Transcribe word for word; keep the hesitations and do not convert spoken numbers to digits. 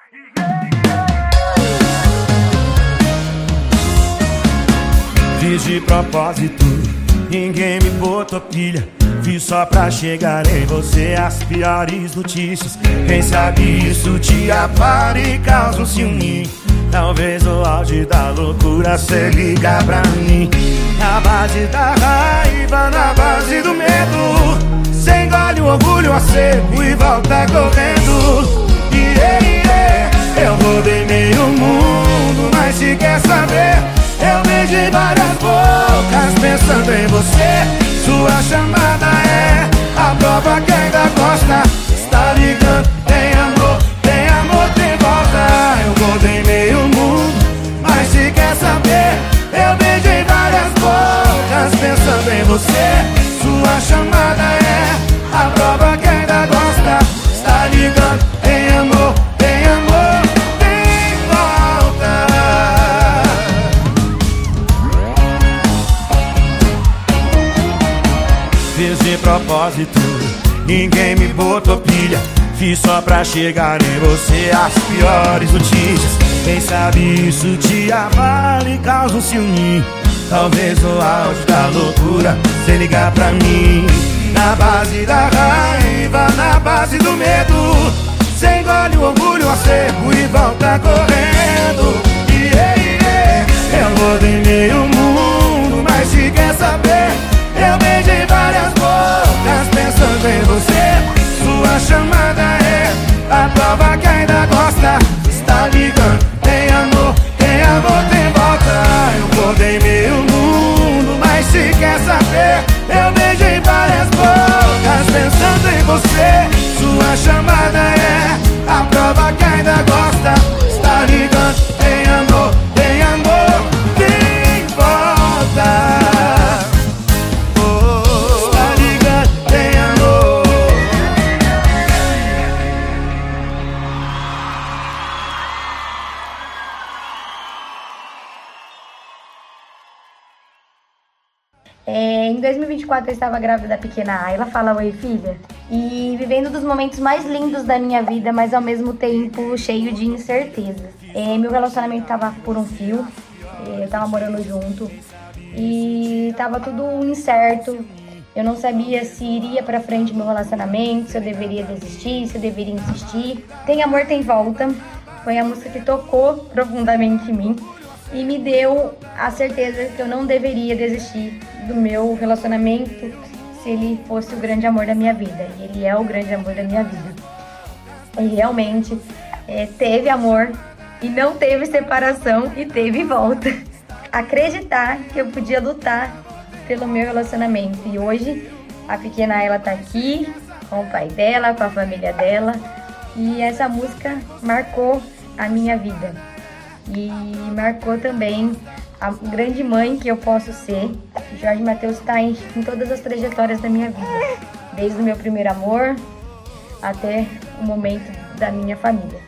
Fiz de propósito, ninguém me botou pilha. Fiz só pra chegar em você as piores notícias. Quem sabe isso te abala e causa um ciúme. Talvez o auge da loucura cê liga pra mim. Na base da raiva, na base do medo, cê engole o orgulho a seco e volta correndo. Yeah, yeah. Eu rodei meio mundo, mas se quer saber, eu beijei várias bocas pensando em você. Sua chamada é a prova que ainda gosta. Está ligando, tem amor, tem amor, tem volta. Eu rodei meio mundo, mas se quer saber, eu beijei várias bocas pensando em você. Sua chamada é a prova que ainda gosta. Está ligando, tem amor, tem amor, tem volta. Fiz de propósito, ninguém me botou pilha. Fiz só pra chegar em você as piores notícias. Quem sabe isso te abala e causa um ciúme. Talvez o auge da loucura cê ligar pra mim. Na base da raiva, na base do medo, cê engole o orgulho a seco e volta correndo. Yeah, yeah. Eu rodei meio mundo, mas se quer saber, eu beijei várias bocas pensando em você. Sua chamada é a prova que ainda gosta. Está ligando, tem amor, tem amor, tem volta. Eu rodei meio mundo, mas se quer saber, eu beijei várias bocas pensando em você. Sua chamada é a prova que ainda gosta. Está ligando, tem amor, tem amor, tem volta. É, em dois mil e vinte e quatro eu estava grávida da pequena Ayla, fala oi filha, e vivendo um dos momentos mais lindos da minha vida, mas ao mesmo tempo cheio de incertezas. É, meu relacionamento estava por um fio, é, eu estava morando junto e estava tudo incerto. Eu não sabia se iria pra frente meu relacionamento, se eu deveria desistir, se eu deveria insistir. Tem Amor, Tem Volta foi a música que tocou profundamente em mim e me deu a certeza que eu não deveria desistir do meu relacionamento se ele fosse o grande amor da minha vida. E ele é o grande amor da minha vida. E realmente é, teve amor e não teve separação e teve volta. Acreditar que eu podia lutar pelo meu relacionamento. E hoje a pequena ela tá aqui com o pai dela, com a família dela. E essa música marcou a minha vida. E marcou também a grande mãe que eu posso ser. Jorge Mateus está em, em todas as trajetórias da minha vida, desde o meu primeiro amor até o momento da minha família.